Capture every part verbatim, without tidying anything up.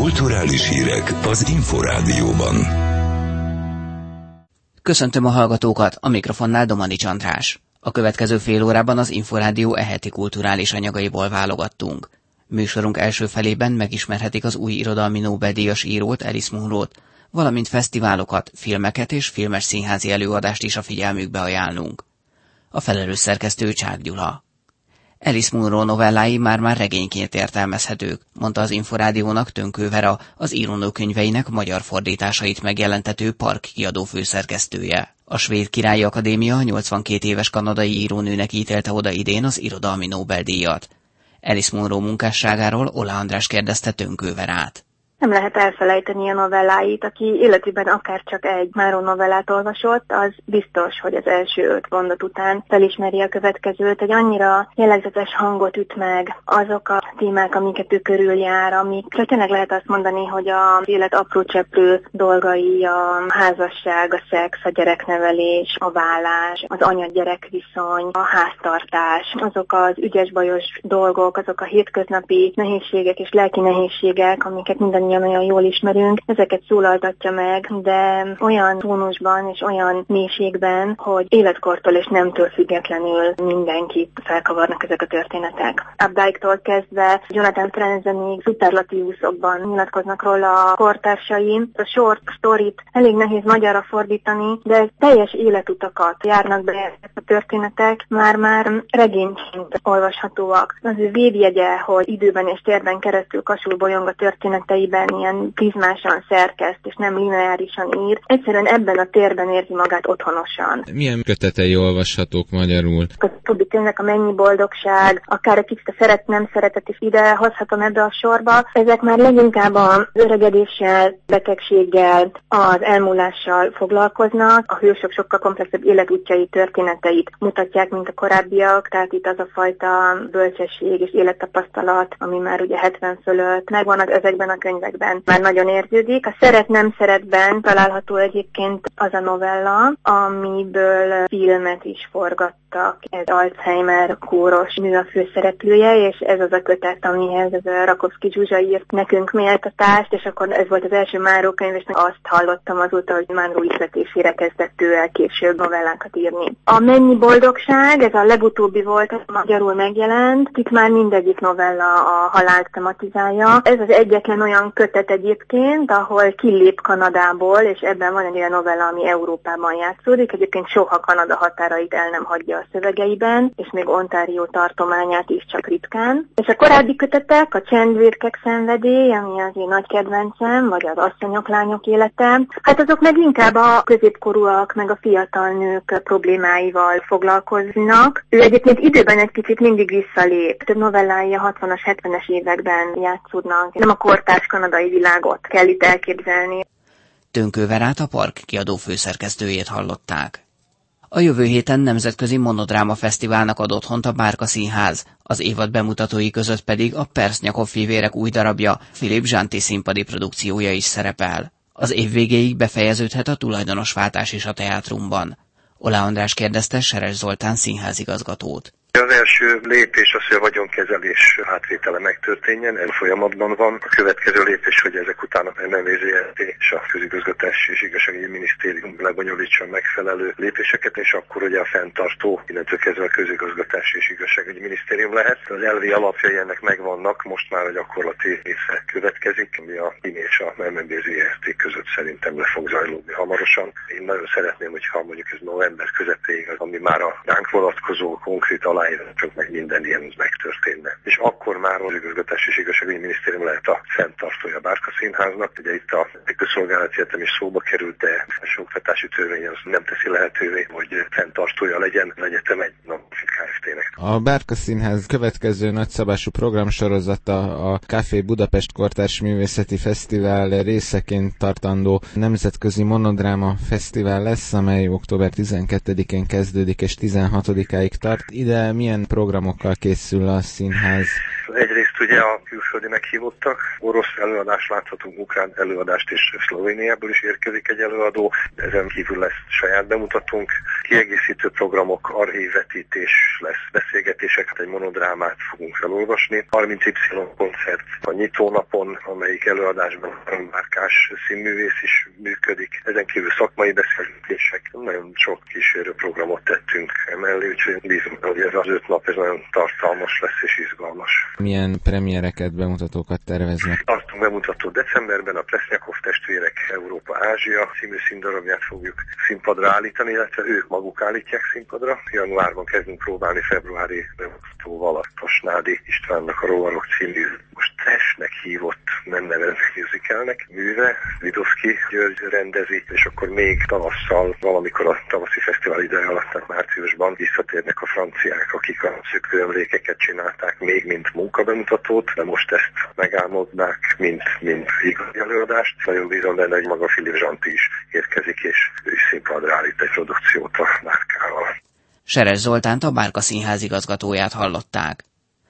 Kulturális hírek az Inforádióban. Köszöntöm a hallgatókat, a mikrofonnál Domanics András. A következő fél órában az Inforádió eheti kulturális anyagaiból válogattunk. Műsorunk első felében megismerhetik az új irodalmi Nobel-díjas írót, Alice Munrót, valamint fesztiválokat, filmeket és filmes színházi előadást is a figyelmükbe ajánlunk. A felelős szerkesztő Csák Gyula. Alice Munro novellái már-már regényként értelmezhetők, mondta az Inforádiónak Tönkő Vera, az írónőkönyveinek magyar fordításait megjelentető Park kiadó főszerkesztője. A Svéd Királyi Akadémia nyolcvankét éves kanadai írónőnek ítélte oda idén az irodalmi Nobel-díjat. Alice Munro munkásságáról Ola András kérdezte Tönkő Verát. Nem lehet elfelejteni a novelláit, aki életében akár csak egy Munro novellát olvasott, az biztos, hogy az első öt mondat után felismeri a következőt, egy annyira jellegzetes hangot üt meg azok a témák, amiket ő körüljár, amikről tényleg lehet azt mondani, hogy az élet apró cseprő dolgai, a házasság, a szex, a gyereknevelés, a vállás, az anya-gyerek viszony, a háztartás, azok az ügyes-bajos dolgok, azok a hétköznapi nehézségek és lelki nehézségek, amiket mindannyian olyan jól ismerünk, ezeket szólaltatja meg, de olyan tónusban és olyan mélységben, hogy életkortól és nemtől függetlenül mindenkit felkavarnak ezek a történetek. Updike-tól kezdve Jonathan Franzenig szuperlatívuszokban nyilatkoznak róla a kortársaim. A short storyt elég nehéz magyarra fordítani, de teljes életutakat járnak be a történetek, már-már regényként olvashatóak. Az ő védjegye, hogy időben és térben keresztül kasul bolyong a történeteiben, ilyen prizmásan szerkeszt, és nem lineárisan ír. Egyszerűen ebben a térben érzi magát otthonosan. Milyen kötetei olvashatók magyarul? A többi könyvnek a Mennyi boldogság, akár egy kicsit a szeret, nem szeretet is ide hozhatom ebbe a sorba. Ezek már leginkább az öregedéssel, betegséggel, az elmúlással foglalkoznak. A hősök sokkal komplexebb életútjai, történeteit mutatják, mint a korábbiak, tehát itt az a fajta bölcsesség és élettapasztalat, ami már ugye hetven fölött megvan ezekben a könyvekben. Már nagyon érződik. A Szeret-nem szeretben található egyébként az a novella, amiből filmet is forgattak. Ez Alzheimer kóros nő a főszereplője, és ez az a kötet, amihez ez a Rakowski Zsuzsa írt nekünk méltatást, és akkor ez volt az első Munro könyv, és azt hallottam azóta, hogy Munro ihletésére kezdett ő el később novellákat írni. A Mennyi boldogság, ez a legutóbbi volt, magyarul megjelent. Itt már mindegyik novella a halált tematizálja. Ez az egyetlen olyan kötet egyébként, ahol kilép Kanadából, és ebben van egy olyan novella, ami Európában játszódik. Egyébként soha Kanada határait el nem hagyja a szövegeiben, és még Ontario tartományát is csak ritkán. És a korábbi kötetek, a Csendvérkek szenvedély, ami az én nagy kedvencem, vagy az Asszonyok, lányok élete, hát azok meg inkább a középkorúak, meg a fiatal nők problémáival foglalkoznak. Ő egyébként időben egy kicsit mindig visszalép. Több novellái a hatvanas, hetvenes években játszódnak. Nem a kortárs kanadai világot kell itt elképzelni. Tönkő Verát, a Park kiadó főszerkesztőjét hallották. A jövő héten nemzetközi monodráma fesztiválnak ad otthont a Bárka Színház, az évad bemutatói között pedig a Persznyakov fivérek új darabja, Philip Zsanti színpadi produkciója is szerepel. Az év végéig befejeződhet a tulajdonosváltás is a teátrumban. Ola András kérdezte Seres Zoltán színházigazgatót. Az első lépés az, hogy a vagyonkezelés átvétele megtörténjen, ez folyamatban van. A következő lépés, hogy ezek után a en vé zé er té és a Közigazgatási és Igazságügyi Minisztérium lebonyolítson megfelelő lépéseket, és akkor ugye a fenntartó, innentől kezdve a Közigazgatási és Igazságügyi Minisztérium lehet. Az elvi alapjai ennek megvannak, most már a gyakorlati része következik, ami a em és a en vé zé er té között szerintem le fog zajlódni hamarosan. Én nagyon szeretném, hogyha mondjuk ez november közepéig, ami már a ránk vonatkozó konkrét alá csak meg minden ilyen megtörténne. És akkor már az Igazgatási és Igazságügyi Minisztérium lehet a fenntartója a Bárka Színháznak. Ugye itt a közszolgálati egyetem is szóba került, de a felsőoktatási törvény az nem teszi lehetővé, hogy fenntartója legyen az egyetem egy non-profit Kft-nek. A Bárka Színház következő nagyszabású programsorozata a Café Budapest Kortárs Művészeti Fesztivál részeként tartandó nemzetközi monodráma fesztivál lesz, amely október tizenkettedikén kezdődik és tizenhatodikáig tart. Ide milyen programokkal készül a színház? Egyrészt ugye a külföldi meghívottak, orosz előadást láthatunk, ukrán előadást, és Szlovéniából is érkezik egy előadó, ezen kívül lesz saját bemutatónk, kiegészítő programok, archívvetítés lesz, beszélgetések, egy monodrámát fogunk felolvasni, harminc Y koncert a nyitónapon, amelyik előadásban Márkás színművész is működik, ezen kívül szakmai beszélgetések, nagyon sok kísérő programot tettünk emellé, úgyhogy bízom, hogy ez az öt nap ez nagyon tartalmas lesz és izgalmas. Milyen premiereket, bemutatókat terveznek? Tartunk bemutatót decemberben, a Plesnyakov testvérek Európa-Ázsia című színdarabját fogjuk színpadra állítani, illetve ők maguk állítják színpadra. Januárban kezdünk próbálni februári bemutatóval a Tosnádi Istvánnak a Rovarok című, most testnek hívott, nem nevezett musicalnek műve, Vidovszki György rendezi, és akkor még tavasszal, valamikor a tavaszi fesztivál ideje alatt, tehát márciusban visszatérnek a franciák, akik a szökőemlékeket csinálták még mint munkabemutatót, de most ezt megálmodnák, mint, mint igazi előadást. Nagyon bízom benne, hogy maga Filip Zsanti is érkezik, és ő is színpadra állít egy produkciót a Márkával. Seres Zoltánt, a Márka Színház igazgatóját hallották.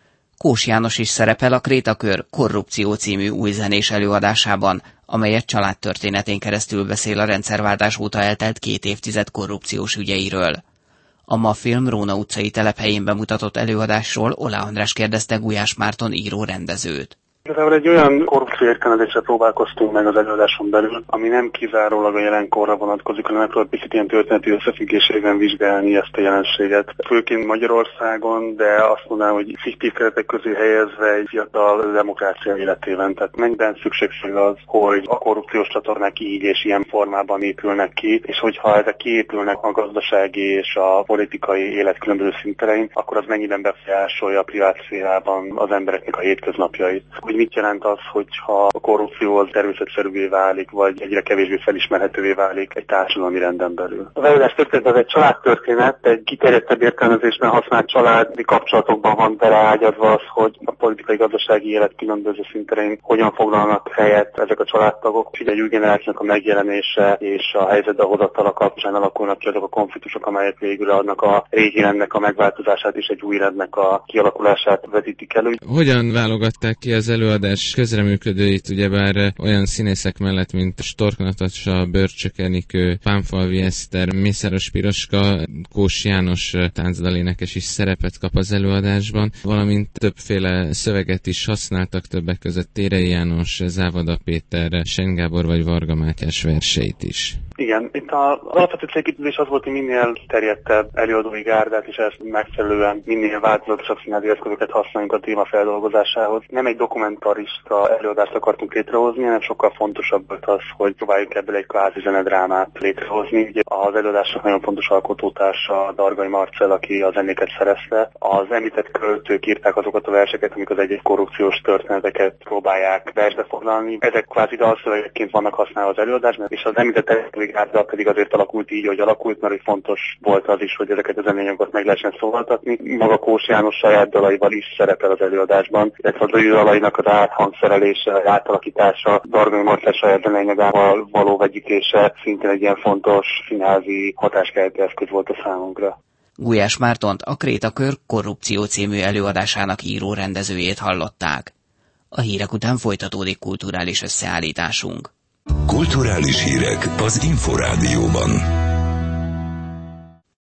Kós János is szerepel a Krétakör Korrupció című új zenés előadásában, amelyet családtörténetén keresztül beszél a rendszerváltás óta eltelt két évtized korrupciós ügyeiről. A MAV film Róna utcai telephelyén bemutatott előadásról Olah András kérdezte Gulyás Márton író-rendezőt. Igazából egy olyan korrupció értelmezésre próbálkoztunk meg az előadáson belül, ami nem kizárólag a jelenkorra vonatkozik, hanem megpróbál picit ilyen történeti összefüggésében vizsgálni ezt a jelenséget. Főként Magyarországon, de azt mondanám, hogy fiktív keretek közé helyezve egy fiatal demokrácia életében. Tehát mennyiben szükségség az, hogy a korrupciós csatornák így és ilyen formában épülnek ki, és hogyha ezek kiépülnek a gazdasági és a politikai élet különböző szinterein, akkor az mennyiben befolyásolja a privát szférában az embereknek a hétköznapjait. Hogy mit jelent az, hogyha a korrupció az természetszerűvé válik, vagy egyre kevésbé felismerhetővé válik egy társadalmi renden belül. Az előadás történet az egy családtörténet, egy kiterjedtebb értelmezésben használt családi kapcsolatokban van beleágyazva az, hogy a politikai gazdasági élet különböző szinterein hogyan foglalnak helyet ezek a családtagok, és egy új generációnak a megjelenése és a helyzetbe hozatala kapcsán alakulnak ki azok a konfliktusok, amelyek végül adnak a régi rendnek a megváltozását és egy új rendnek a kialakulását vetítik elő. Hogyan válogatták ki az előadás közreműködőit, ugyebár olyan színészek mellett, mint Stork Natasha, Börcsök Enikő, Pánfalvi Eszter, Mészáros Piroska, Kós János táncdalénekes is szerepet kap az előadásban, valamint többféle szöveget is használtak, többek között Térei János, Závada Péter, Sen Gábor vagy Varga Mátyás verseit is. Igen, itt az alapvető célkitűzés az volt, hogy minél terjedtebb előadói gárdát, és ezt megfelelően minél változatosabb színházi eszközöket használjunk a téma feldolgozásához. Nem egy dokumentarista előadást akartunk létrehozni, hanem sokkal fontosabb volt az, hogy próbáljuk ebből egy kvázi zenedrámát létrehozni. Ugye az előadásnak nagyon fontos alkotótársa Dargai Marcell, aki a zenéket szerezte. Az említett költők írták azokat a verseket, amik az egy-egy korrupciós történeteket próbálják versbe foglalni. Ezek kvázi dalszövegekként vannak használva az előadásban, és az említett gárda pedig azért alakult így, hogy alakult, mert fontos volt az is, hogy ezeket a zenényangokat meg lehessen szólaltatni. Maga Kós János saját dalaival is szerepel az előadásban, illetve az ő dalainak az áthangszerelése, átalakítása, Dargai Marcell saját zenényagával való vegyítése szintén egy ilyen fontos színházi hatáskeltő eszköz volt a számunkra. Gulyás Mártont, a Krétakör Korrupció című előadásának író-rendezőjét hallották. A hírek után folytatódik kulturális összeállításunk. Kulturális hírek az Inforádióban.